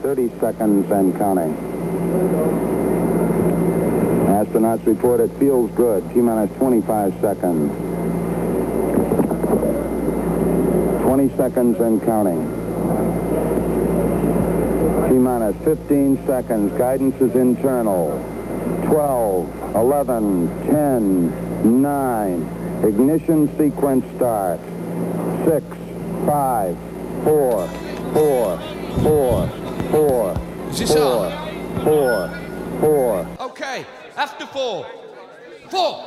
30 seconds and counting. Astronauts report it feels good. T-minus 25 seconds. 20 seconds and counting. T-minus 15 seconds. Guidance is internal. 12, 11, 10, 9. Ignition sequence starts. 6, 5, 4, 4, 4, 4, 4, 4. Okay, after 4. 4.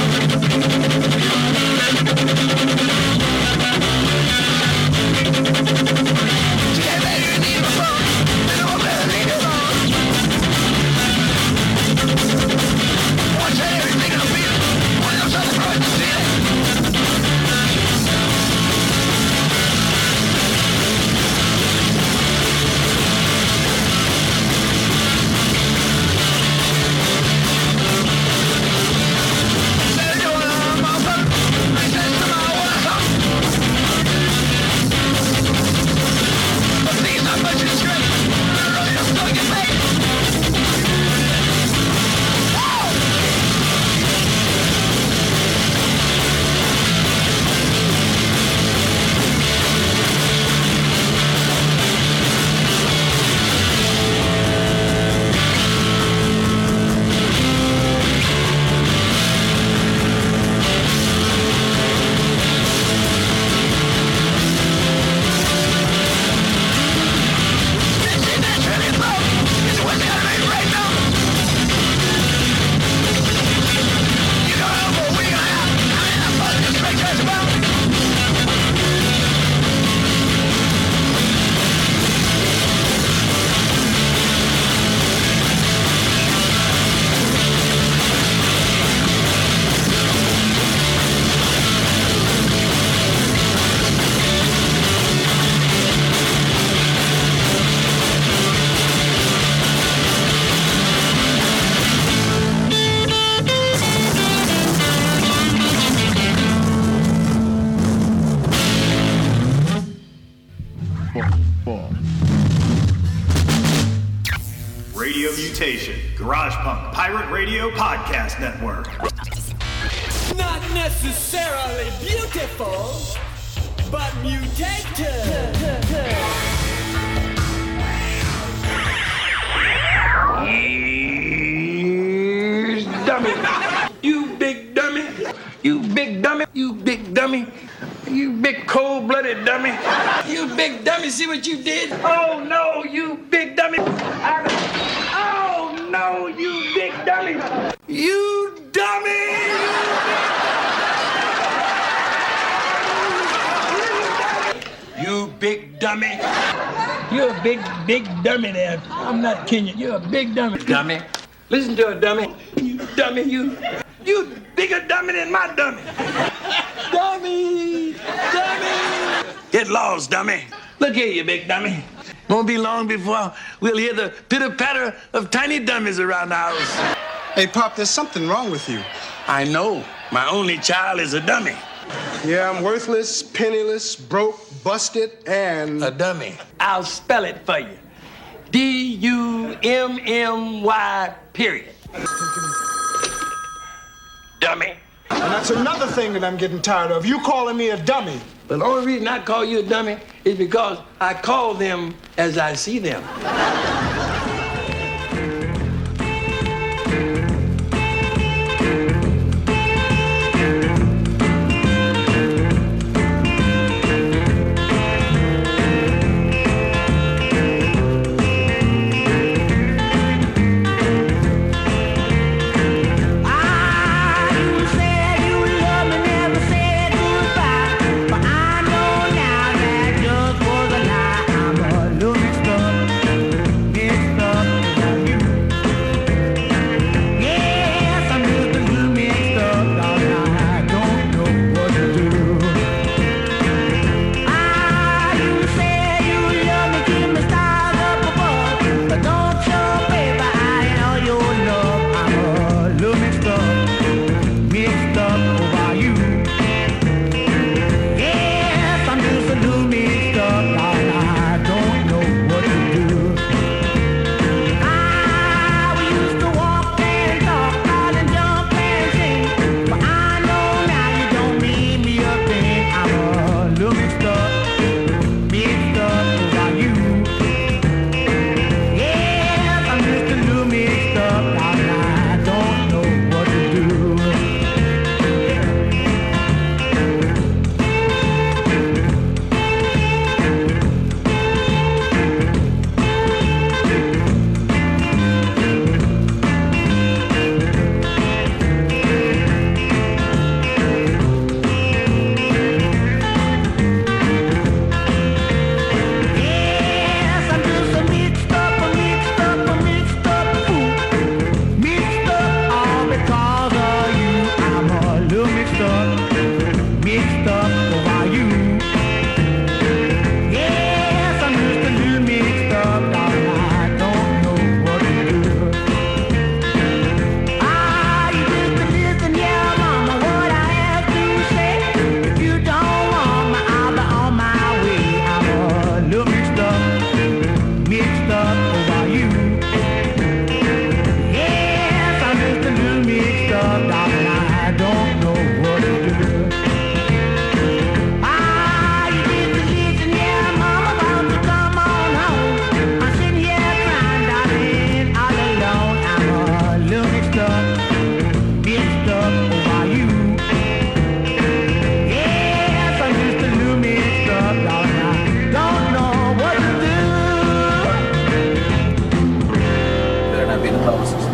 Radio Mutation, Garage Punk Pirate Radio Podcast Network. Not necessarily beautiful, but mutated. Yes, dummy. You big dummy. You big dummy. You big dummy. You big cold-blooded dummy. You big dummy, see what you did? Oh, no, you big dummy. Oh, no, you big dummy. You dummy. You big dummy. You're a big dummy there. I'm not kidding you. You're a big dummy. Dummy. Listen to a dummy. You dummy, you bigger dummy than my dummy. Dummy! Dummy! Get lost, dummy. Look here, you big dummy. Won't be long before we'll hear the pitter-patter of tiny dummies around the house. Hey, Pop, there's something wrong with you. I know. My only child is a dummy. Yeah, I'm worthless, penniless, broke, busted, and... A dummy. I'll spell it for you. D-U-M-M-Y, period. Dummy. And that's another thing that I'm getting tired of. You calling me a dummy. But the only reason I call you a dummy is because I call them as I see them.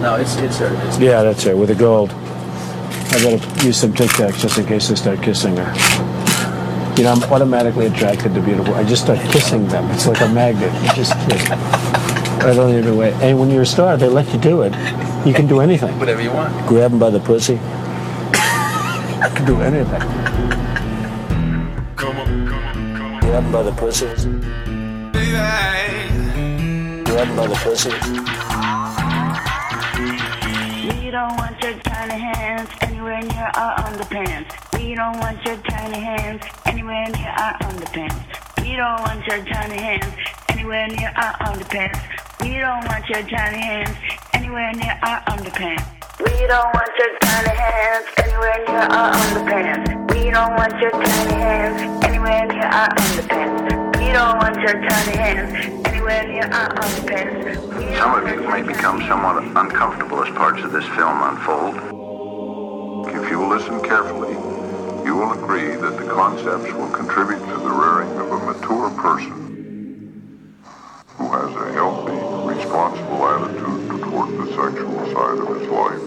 No, it's her. Yeah, that's her, with the gold. I gotta use some Tic Tacs just in case I start kissing her. You know, I'm automatically attracted to beautiful. I just start kissing them. It's like a magnet. You just kiss. I don't even wait. And when you're a star, they let you do it. You can do anything. Whatever you want. Grab them by the pussy. I can do anything. Grab them by the pussy. Grab them by the pussy. We don't want your tiny hands anywhere near our underpants. We don't want your tiny hands anywhere near our underpants. We don't want your tiny hands anywhere near our underpants. We don't want your tiny hands anywhere near our underpants. We don't want your tiny hands anywhere near our underpants. We don't want your tiny hands anywhere near our underpants. We don't want your tiny hands anywhere near our underpants. Some of you may become somewhat uncomfortable as parts of this film unfold. If you listen carefully, you will agree that the concepts will contribute to the rearing of a mature person who has a healthy, responsible attitude toward the sexual side of his life.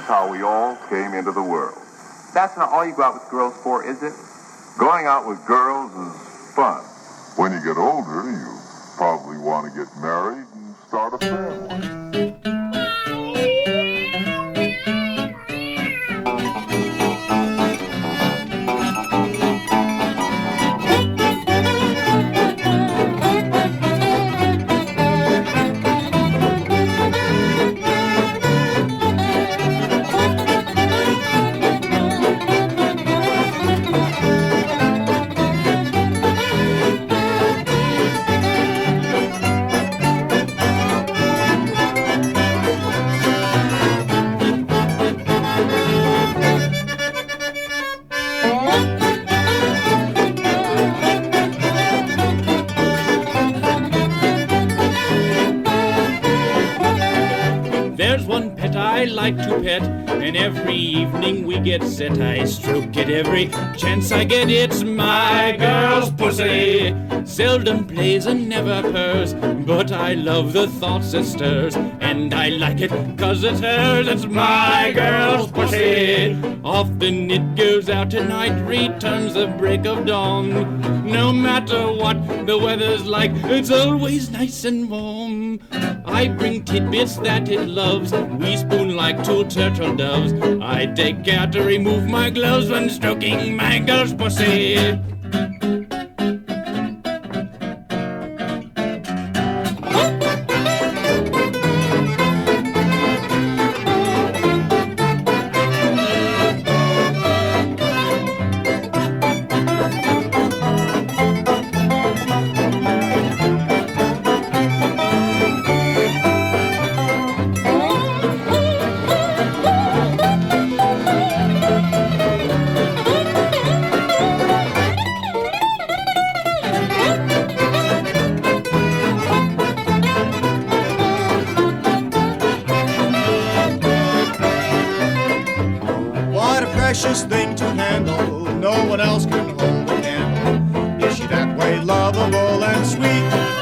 how we all came into the world. That's not all you go out with girls for, is it? Going out with girls is fun. When you get older, you probably want to get married and start a family. I like to pet, and every evening we get set. I stroke it every chance I get. It's my girl's pussy. Seldom plays and never purrs, but I love the thoughts it stirs, and I like it 'cause it's hers. It's my girl's pussy. Often it goes out at night, returns the break of dawn. No matter what the weather's like, it's always nice and warm. I bring tidbits that it loves. We spoon like two turtle doves. I take care to remove my gloves when stroking my girl's pussy. Precious thing to handle, no one else can hold a candle. Is she that way lovable and sweet?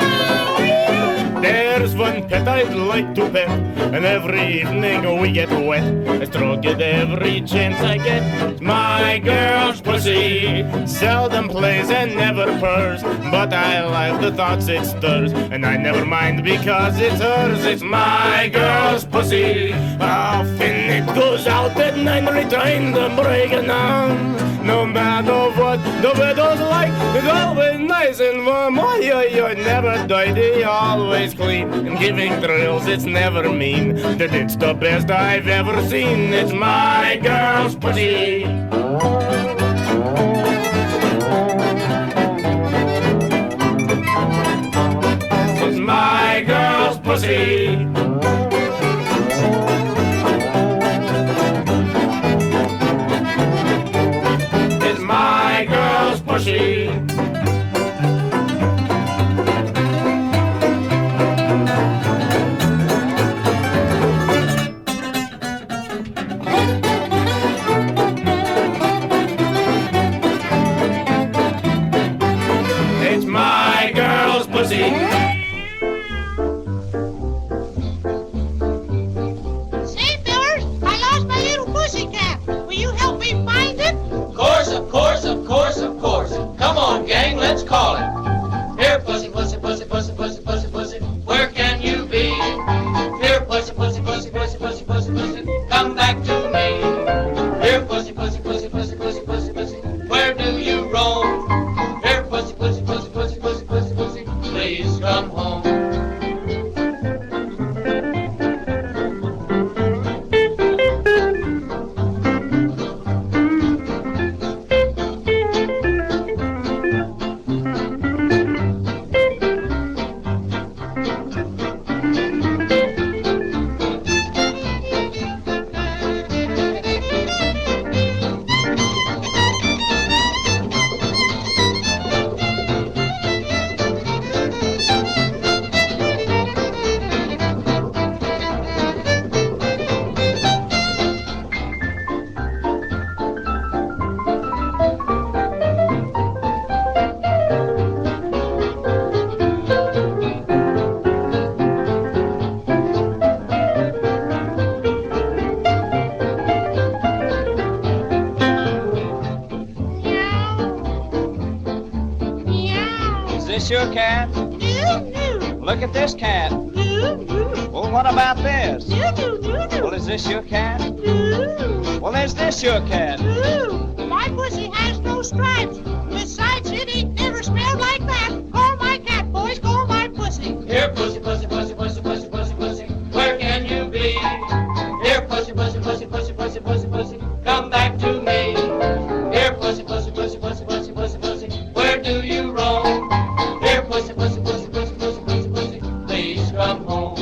There's one pet I'd like to pet, and every evening we get wet. I stroke it every chance I get. It's my girl's pussy. Seldom plays and never purrs, but I like the thoughts it stirs, and I never mind because it's hers. It's my girl's pussy. Often it goes out at night, return the break of dawn. No matter what the weather's like, it's always nice and warm. Oh, you never dirty, always clean, and giving thrills, it's never mean. That it's the best I've ever seen. It's my girl's pussy. It's my girl's pussy. It's my girl's pussy. this your cat? Look at this cat. Well, what about this? Well, is this your cat? Well, is this your cat? My pussy has no stripes. Besides, it ain't never smelled like that. Call my cat, boys, call my pussy. Here, pussy, pussy, pussy, pussy, pussy, pussy, pussy. Where can you be? Here, pussy, pussy, pussy, pussy, pussy, pussy, pussy. Come back to me. Here, pussy, pussy, pussy, pussy, pussy, pussy, pussy. Where do you roam? Here, pussy, pussy, pussy, pussy, pussy, pussy, pussy. Please come home.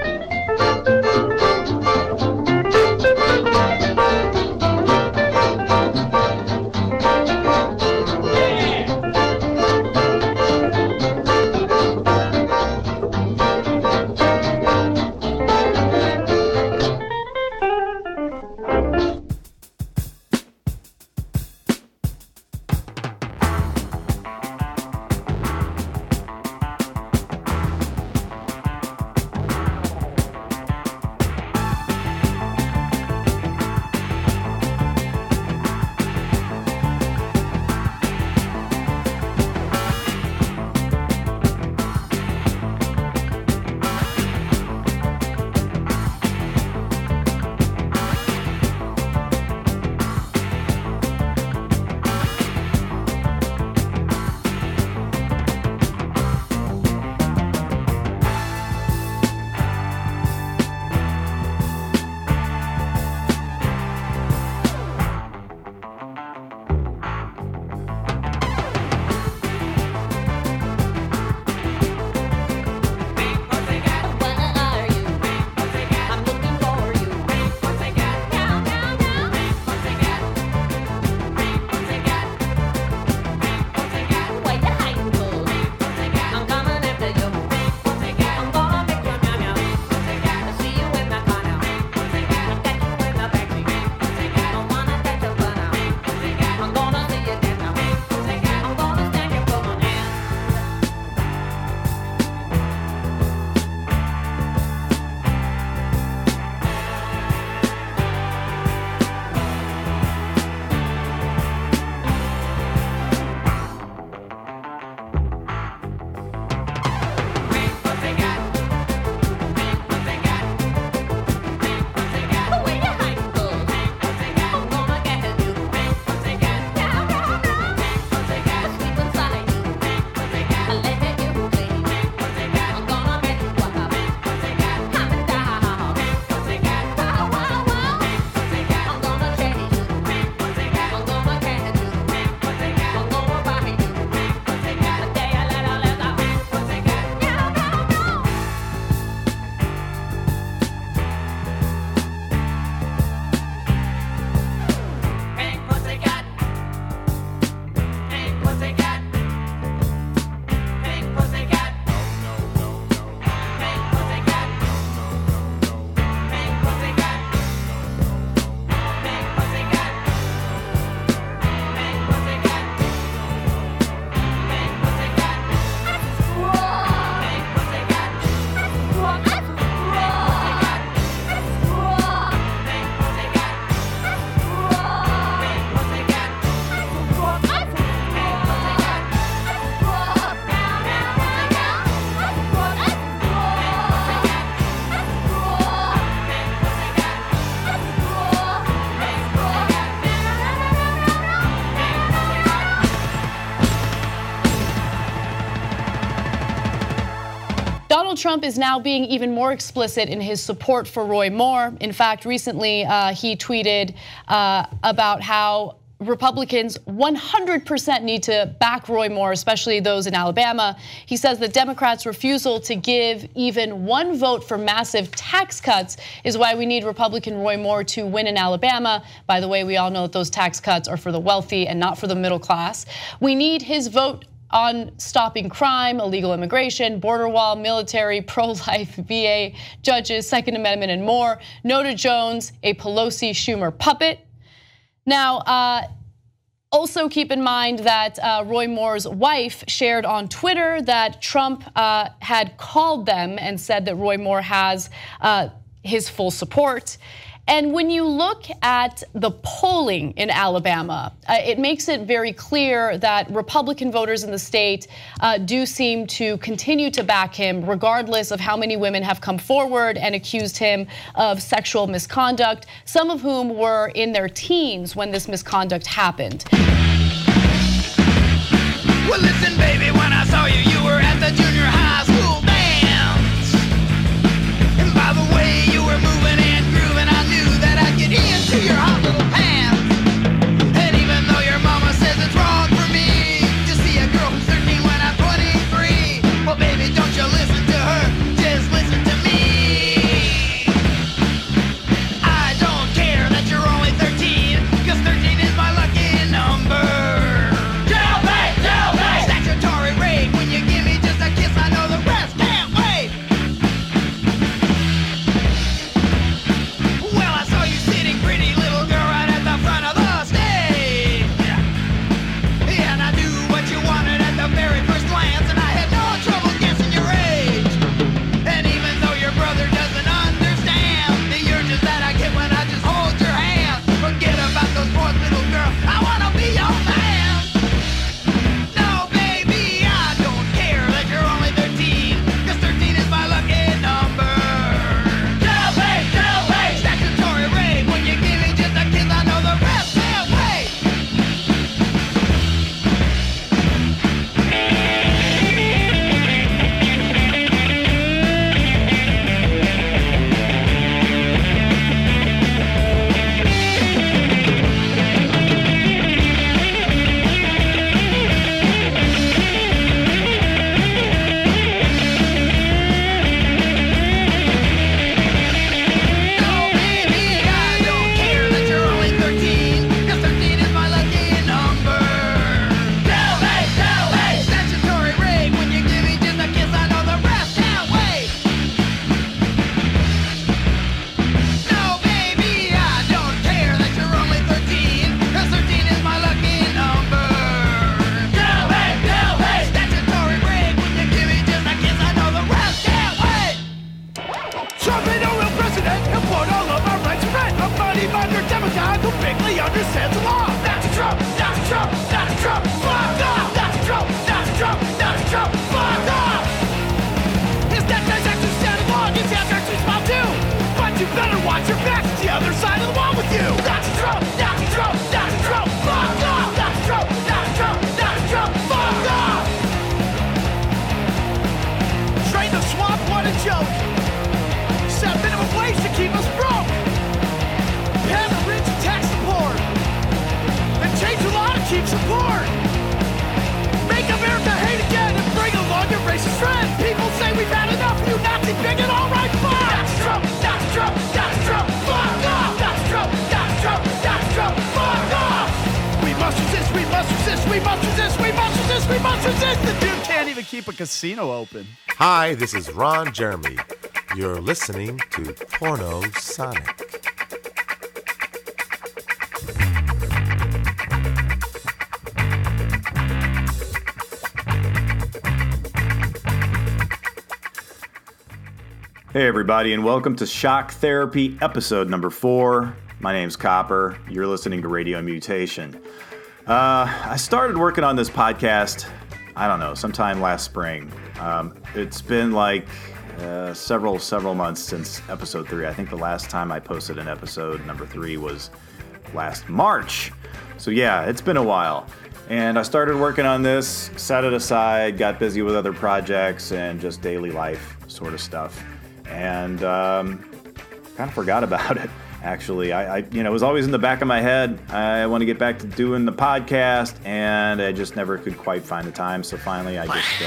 Donald Trump is now being even more explicit in his support for Roy Moore. In fact, recently he tweeted about how Republicans 100% need to back Roy Moore, especially those in Alabama. He says the Democrats' refusal to give even one vote for massive tax cuts is why we need Republican Roy Moore to win in Alabama. By the way, we all know that those tax cuts are for the wealthy and not for the middle class. We need his vote on stopping crime, illegal immigration, border wall, military, pro-life, VA, judges, Second Amendment, and more. No to Jones, a Pelosi-Schumer puppet. Now, also keep in mind that Roy Moore's wife shared on Twitter that Trump had called them and said that Roy Moore has his full support. And when you look at the polling in Alabama, it makes it very clear that Republican voters in the state do seem to continue to back him, regardless of how many women have come forward and accused him of sexual misconduct, some of whom were in their teens when this misconduct happened. Well, listen, baby, when I saw you, you were at the junior high school dance. And by the way you were moving and grooving, I knew that I'd get into your hot little pants. And even though your mama says it's wrong for me to see a girl who's 13 when I'm 23, well, baby, don't you listen to her, just listen to me. I don't care that you're only 13, 'cause 13 is my lucky number. Statutory rape when you give me just a kiss, I know the rest can't wait. Well, I saw you sitting pretty, little girl, right at the front of the stage. And I knew what you wanted at the very first glance, and I had no trouble guessing your age. And even though your brother doesn't understand the urges that I get when I just hold your hand, forget about those boys, little girl, I wanna be your man. Casino open. Hi, this is Ron Jeremy. You're listening to Porno Sonic. Hey everybody, and welcome to Shock Therapy episode number 4. My name's Copper. You're listening to Radio Mutation. I started working on this podcast, I don't know, sometime last spring. It's been like several months since episode 3. I think the last time I posted an episode number 3 was last March. So yeah, it's been a while. And I started working on this, set it aside, got busy with other projects and just daily life sort of stuff. And kind of forgot about it. Actually, I it was always in the back of my head. I want to get back to doing the podcast, and I just never could quite find the time. So finally, I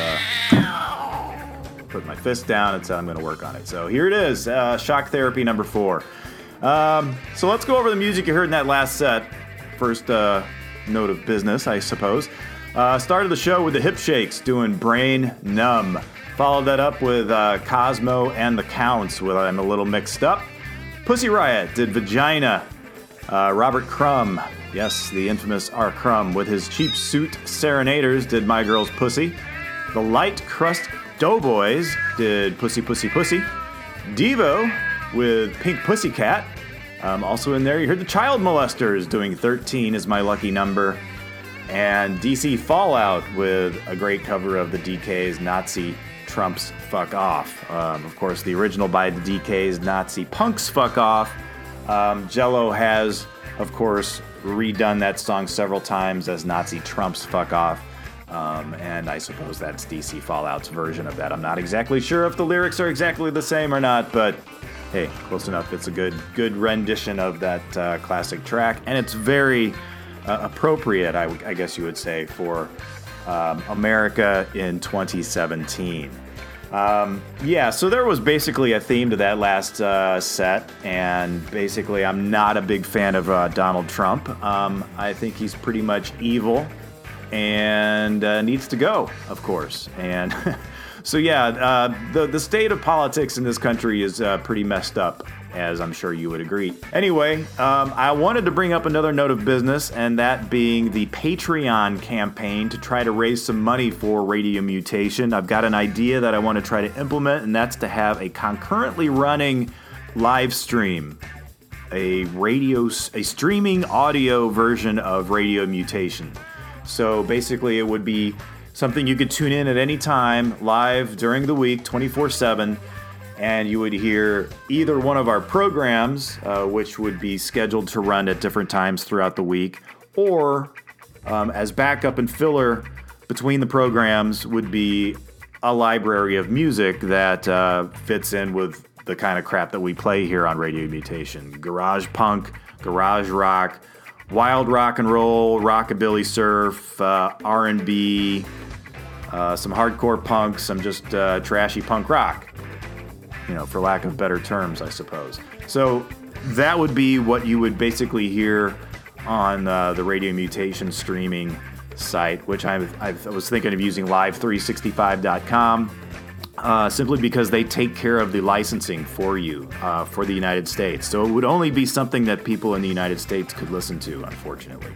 just put my fist down and said I'm going to work on it. So here it is, Shock Therapy number 4. So let's go over the music you heard in that last set. First note of business, I suppose. Started the show with the Hip Shakes doing Brain Numb. Followed that up with Cosmo and the Counts with I'm a Little Mixed Up. Pussy Riot did Vagina. Robert Crumb, yes, the infamous R. Crumb, with his Cheap Suit Serenaders did My Girl's Pussy. The Light Crust Doughboys did Pussy Pussy Pussy. Devo with Pink Pussycat. Also in there, you heard the Child Molesters doing 13 is my lucky number. And DC Fallout with a great cover of the DK's Nazi Trumps Fuck Off. Of course, the original by the DK's Nazi Punks Fuck Off. Jello has, of course, redone that song several times as Nazi Trumps Fuck Off. And I suppose that's DC Fallout's version of that. I'm not exactly sure if the lyrics are exactly the same or not, but hey, close enough. It's a good rendition of that classic track, and it's very appropriate, I guess you would say, for America in 2017. So there was basically a theme to that last set, and basically I'm not a big fan of Donald Trump. I think he's pretty much evil and needs to go, of course. And so the state of politics in this country is pretty messed up, as I'm sure you would agree. Anyway, I wanted to bring up another note of business, and that being the Patreon campaign to try to raise some money for Radio Mutation. I've got an idea that I want to try to implement, and that's to have a concurrently running live stream, a streaming audio version of Radio Mutation. So basically it would be something you could tune in at any time, live during the week, 24/7, and you would hear either one of our programs, which would be scheduled to run at different times throughout the week, or as backup and filler between the programs would be a library of music that fits in with the kind of crap that we play here on Radio Mutation. Garage punk, garage rock, wild rock and roll, rockabilly surf, R&B, some hardcore punk, some just trashy punk rock. For lack of better terms, I suppose. So that would be what you would basically hear on the Radio Mutation streaming site, which I was thinking of using live365.com, simply because they take care of the licensing for you for the United States. So it would only be something that people in the United States could listen to, unfortunately.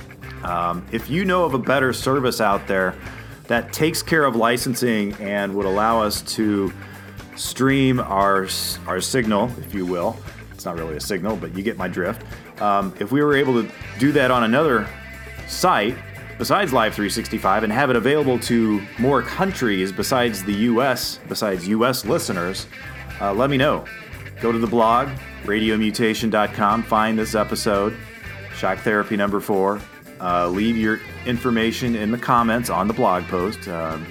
If you know of a better service out there that takes care of licensing and would allow us to stream our signal, if you will. It's not really a signal, but you get my drift. If we were able to do that on another site besides Live365 and have it available to more countries besides the U.S., besides U.S. listeners, let me know. Go to the blog, radiomutation.com, find this episode, Shock Therapy number 4. Leave your information in the comments on the blog post.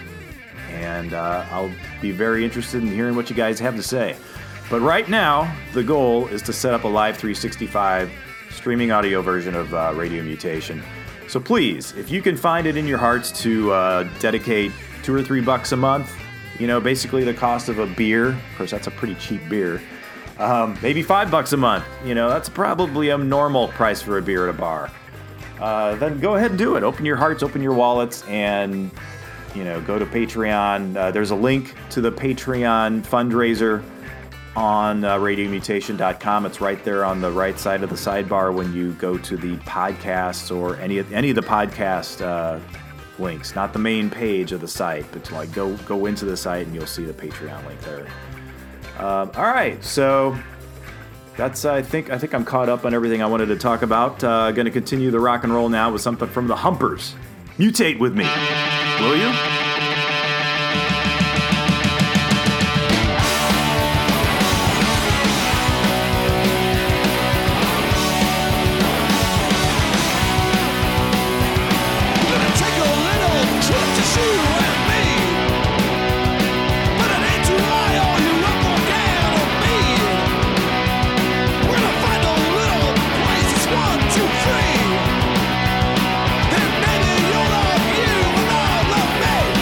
And I'll be very interested in hearing what you guys have to say. But right now, the goal is to set up a Live365 streaming audio version of Radio Mutation. So please, if you can find it in your hearts to dedicate $2 or $3 a month, basically the cost of a beer. Of course, that's a pretty cheap beer. Maybe $5 a month. That's probably a normal price for a beer at a bar. Then go ahead and do it. Open your hearts, open your wallets, and go to Patreon. There's a link to the Patreon fundraiser on radiomutation.com. It's right there on the right side of the sidebar when you go to the podcasts or any of the podcast links. Not the main page of the site, but go into the site and you'll see the Patreon link there. All right, so that's I think I'm caught up on everything I wanted to talk about. Going to continue the rock and roll now with something from the Humpers. Mutate with me. Will you? Then baby, you'll love you and I'll love me.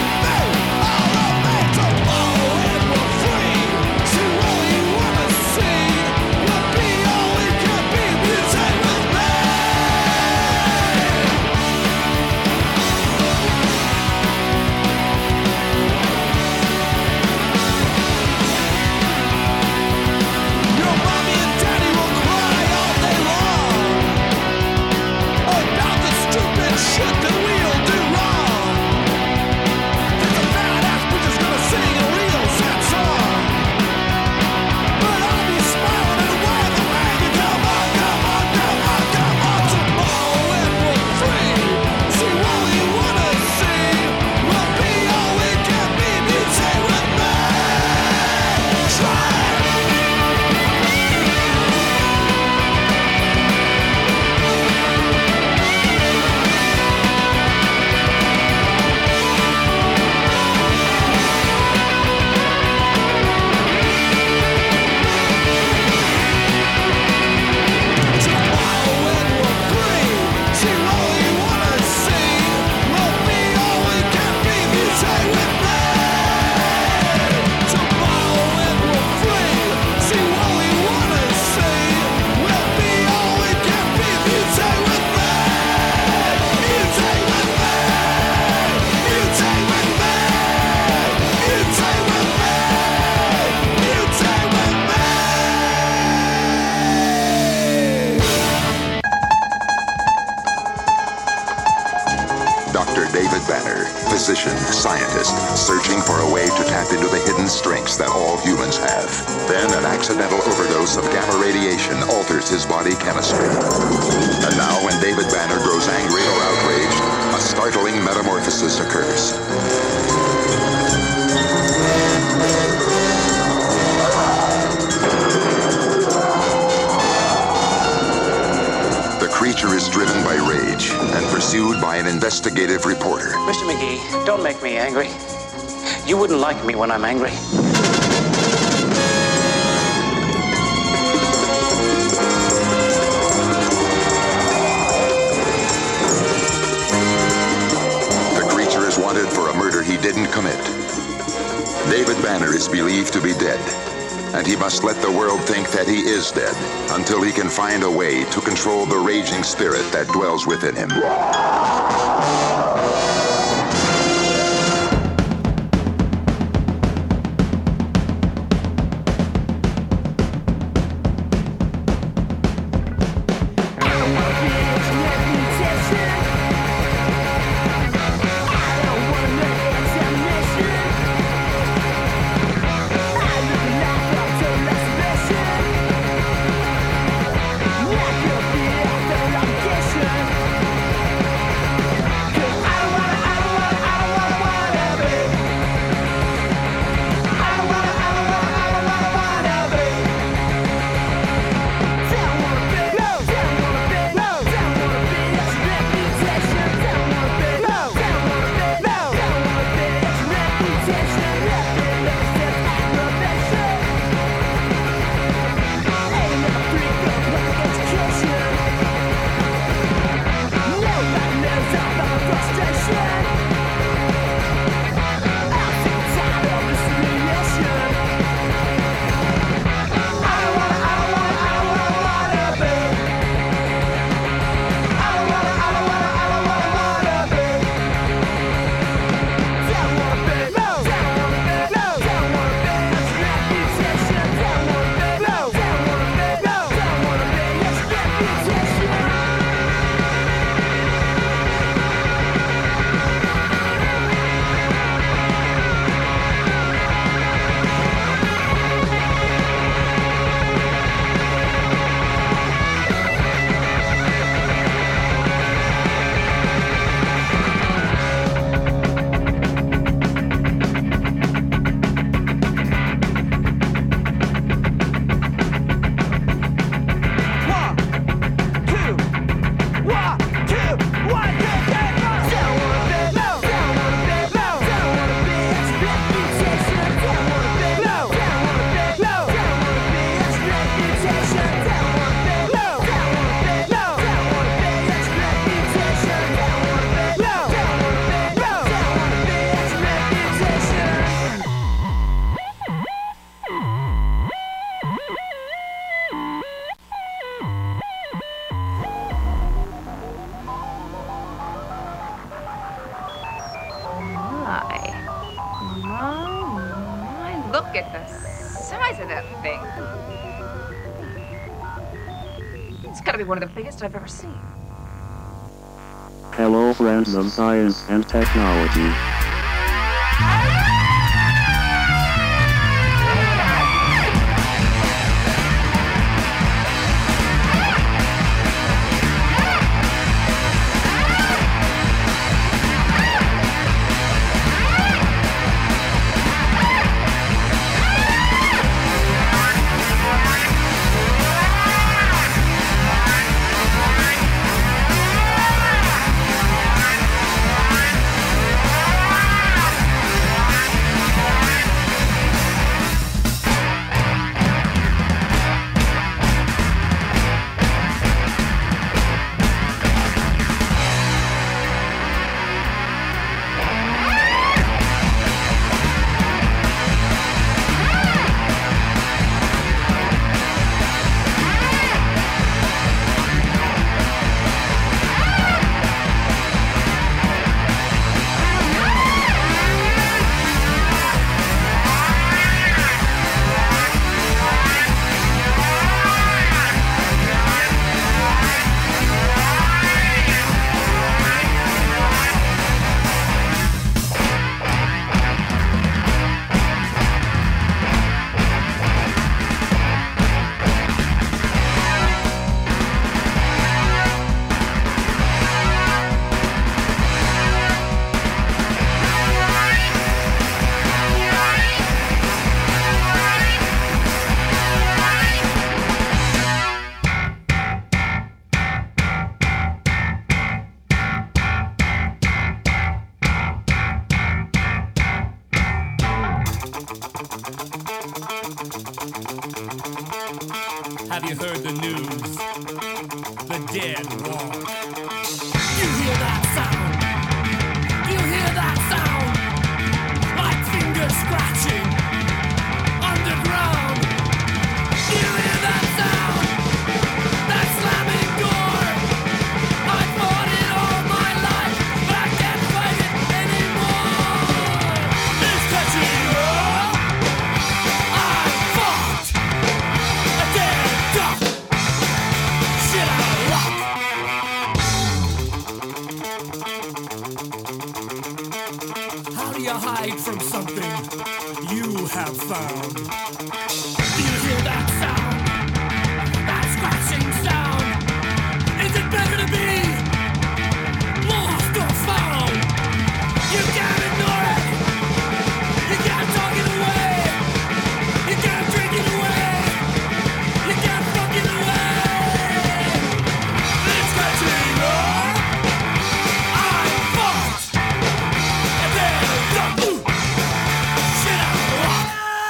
physician, scientist, searching for a way to tap into the hidden strengths that all humans have. Then an accidental overdose of gamma radiation alters his body chemistry. And now when David Banner grows angry or outraged, a startling metamorphosis occurs. The creature is driven by rage and pursued by an investigative reporter. Mr. McGee, don't make me angry. You wouldn't like me when I'm angry. The creature is wanted for a murder he didn't commit. David Banner is believed to be dead, and he must let the world think that he is dead until he can find a way to control the raging spirit that dwells within him. Look at the size of that thing. It's gotta be one of the biggest I've ever seen. Hello, friends of science and technology. Ah! Have you heard the news? The dead walk. You hear that sound? You hear that sound? Like fingers scratching underground. You hear that sound? That slamming door. I fought it all my life, but I can't fight it anymore. It's catching up. I fought a dead duck. Shit out of luck. How do you hide from something you have found? Do you hear that sound? That scratching sound? Is it better to be lost or found? You can't ignore it. You can't talk it away. You can't drink it away. You can't fuck it away. It's catching up. I fought a dead duck. Shit out of luck.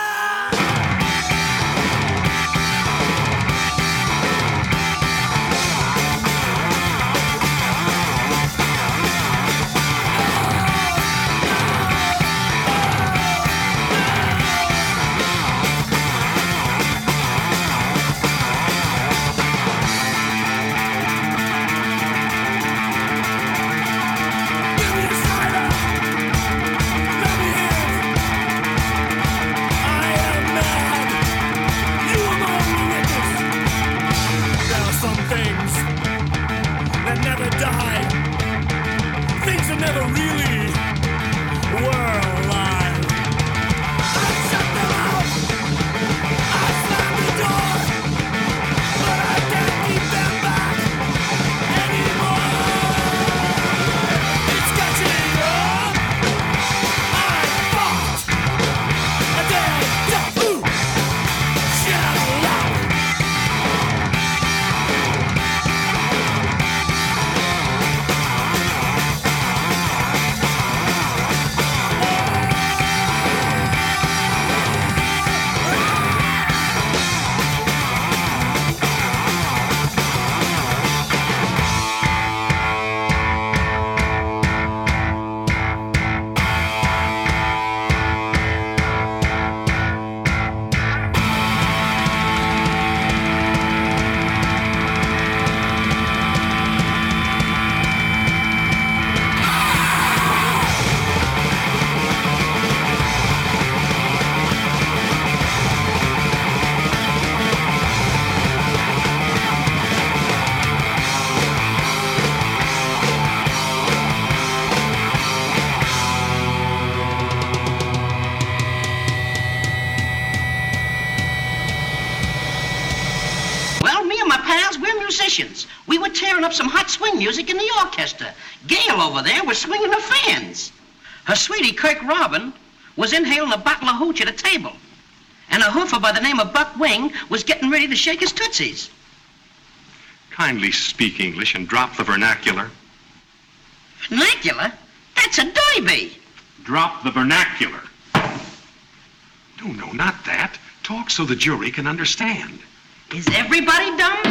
There are some things that never die. Things that never really were alive. I shut them out. I slammed the door. But I can't keep them back anymore. It's catching up. I fought a dead duck. Ooh. Shit out of luck. Well, me and my pals, we're musicians. We were tearing up some hot swing music in the orchestra. Gail over there was swinging her fans. Her sweetie, Kirk Robin, was inhaling a bottle of hooch at a table. And a hoofer by the name of Buck Wing was getting ready to shake his tootsies. Kindly speak English and drop the vernacular. Vernacular? That's a doiby. Drop the vernacular. No, not that. Talk so the jury can understand. Is everybody dumb?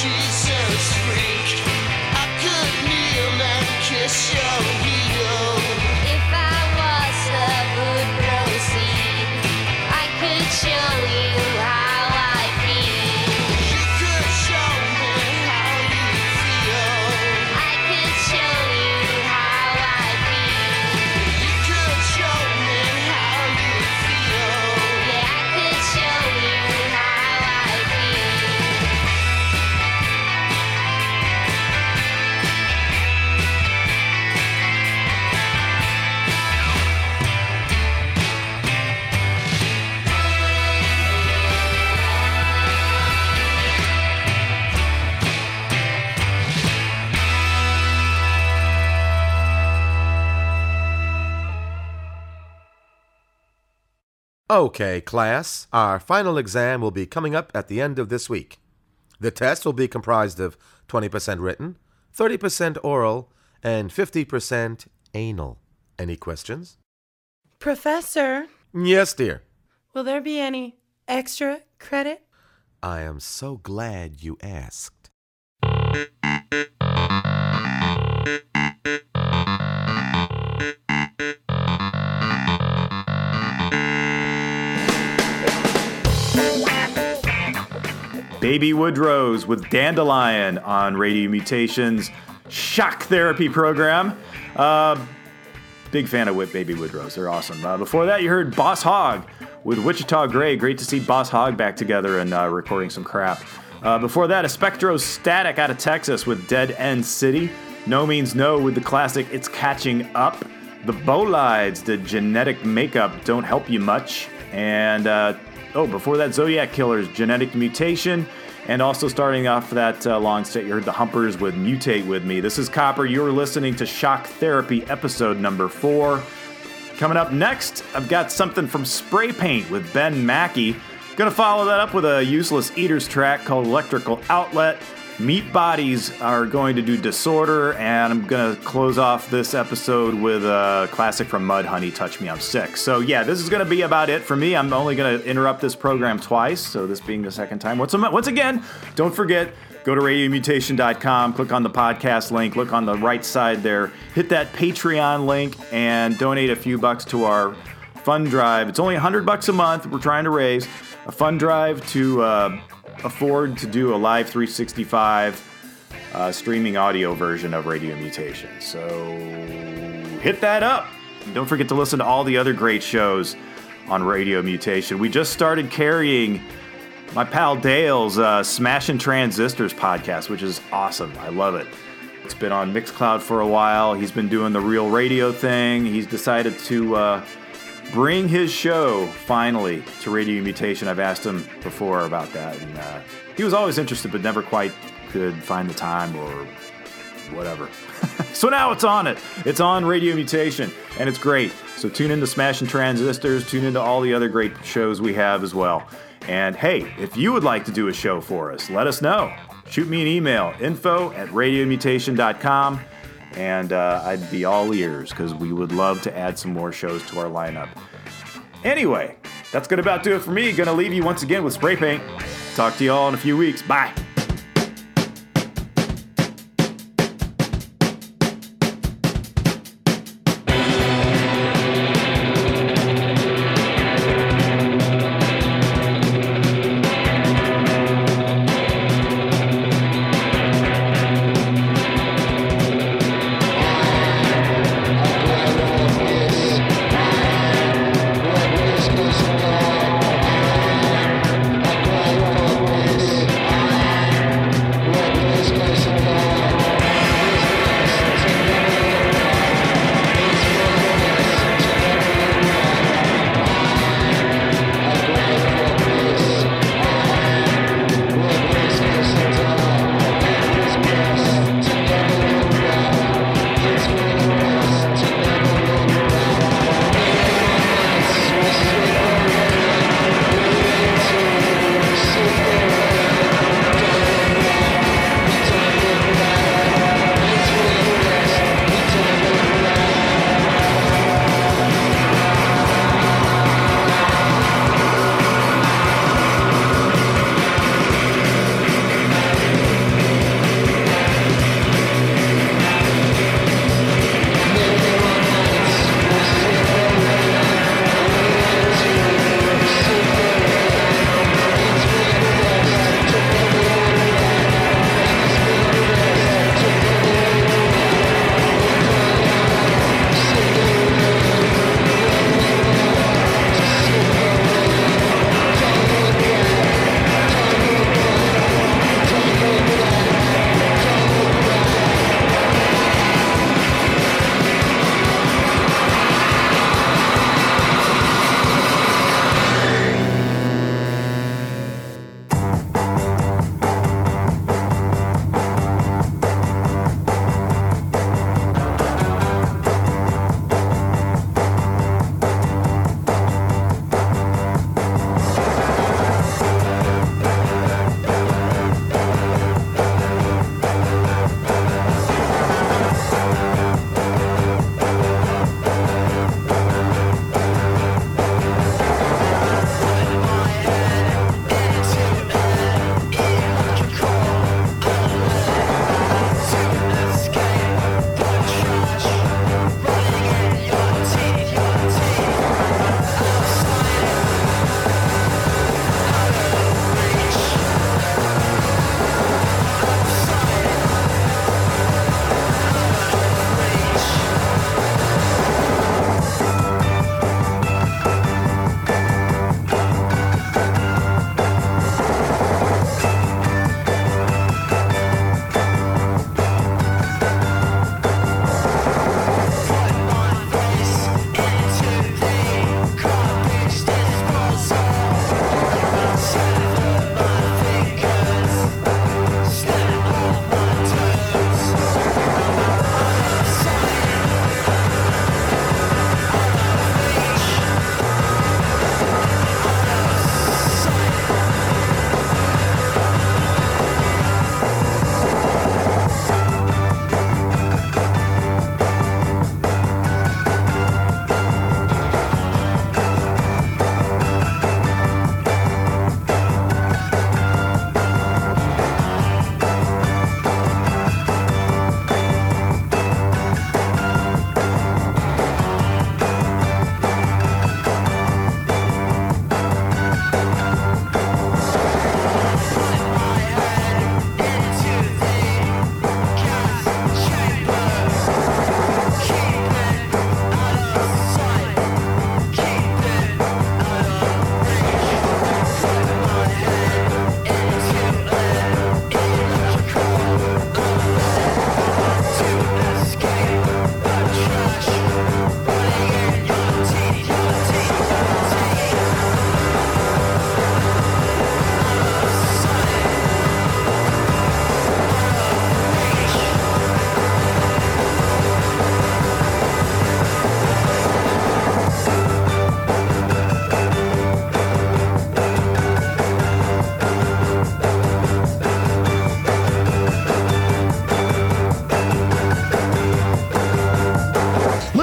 Okay, class, our final exam will be coming up at the end of this week. The test will be comprised of 20% written, 30% oral, and 50% anal. Any questions? Professor, Yes, dear. will there be any extra credit? I am so glad you asked. Baby Woodrose with Dandelion on Radio Mutation's Shock Therapy program. Big fan of Baby Woodrose. They're awesome. Before that, you heard Boss Hogg with Wichita Gray. Great to see Boss Hogg back together and recording some crap. Before that, a Spectrostatic out of Texas with Dead End City. No Means No with the classic It's Catching Up. The Bolides did Genetic Makeup, Don't Help You Much. And before that, Zodiac Killers, Genetic Mutation. And also starting off that long set, you heard the Humpers with Mutate With Me. This is Copper. You're listening to Shock Therapy, episode number 4. Coming up next, I've got something from Spray Paint with Ben Mackey. Gonna follow that up with a Useless Eaters track called Electrical Outlet. Meat Bodies are going to do Disorder, and I'm gonna close off this episode with a classic from Mudhoney, Touch Me I'm Sick. So yeah, this is gonna be about it for me. I'm only gonna interrupt this program twice, so this being the second time. Once again, don't forget, go to radiomutation.com, click on the podcast link, look on the right side there, hit that Patreon link, and donate a few bucks to our fund drive. It's only $100 a month. We're trying to raise a fund drive to afford to do a live 365 streaming audio version of Radio Mutation. So hit that up. And don't forget to listen to all the other great shows on Radio Mutation. We just started carrying my pal Dale's Smashing Transistors podcast, which is awesome. I love it. It's been on Mixcloud for a while. He's been doing the Real Radio thing. He's decided to bring his show finally to Radio Mutation. I've asked him before about that, and he was always interested but never quite could find the time or whatever. So now it's on it. It's on Radio Mutation, and it's great. So tune into Smashing Transistors, tune into all the other great shows we have as well. And hey, if you would like to do a show for us, let us know. Shoot me an email, info@radiomutation.com. And I'd be all ears because we would love to add some more shows to our lineup. Anyway, that's going to about do it for me. Going to leave you once again with Spray Paint. Talk to you all in a few weeks. Bye.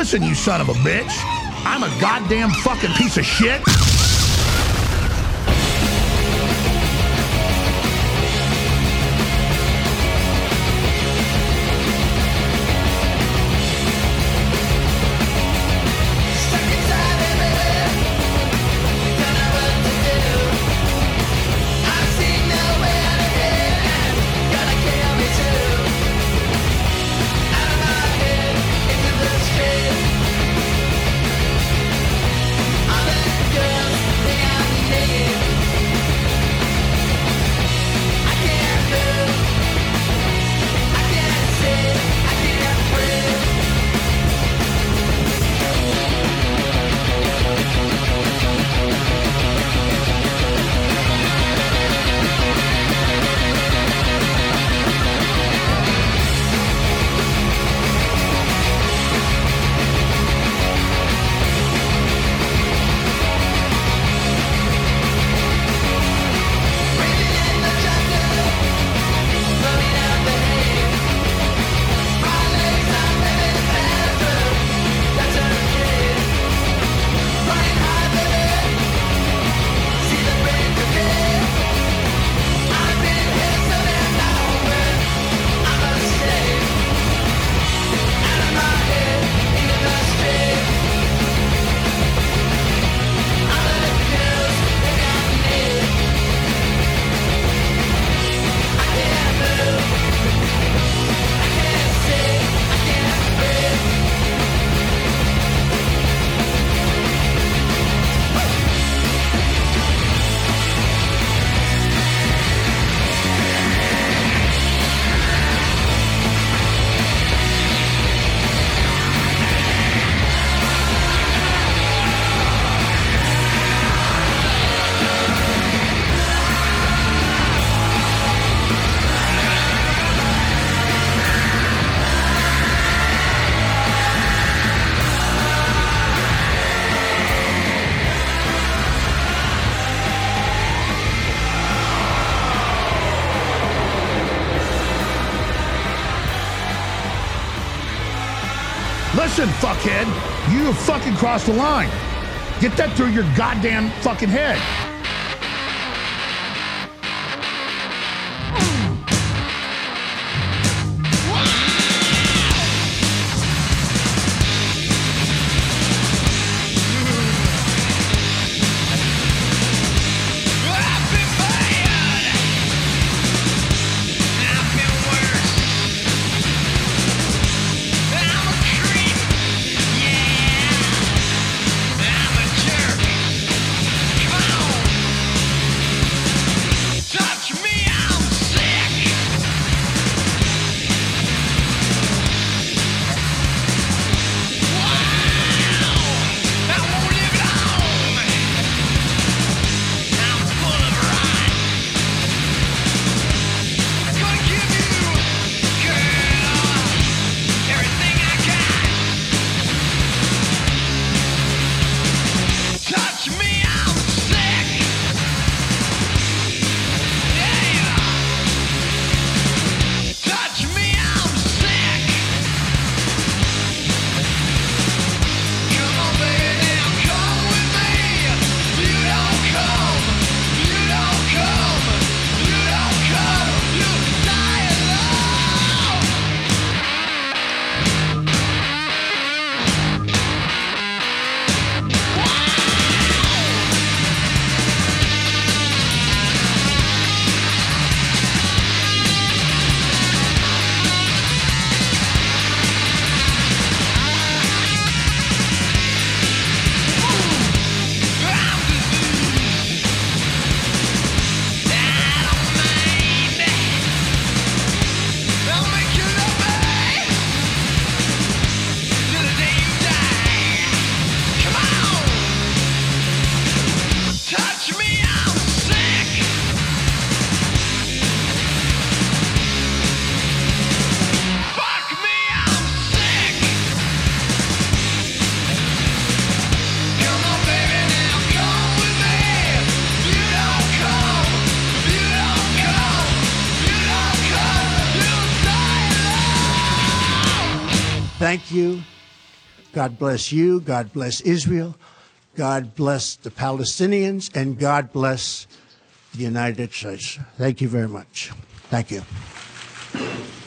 Listen, you son of a bitch. I'm a goddamn fucking piece of shit. Listen, fuckhead, you have fucking crossed the line. Get that through your goddamn fucking head. Thank you God bless you. God bless Israel. God bless the Palestinians. And God bless the United States. Thank you very much. Thank you.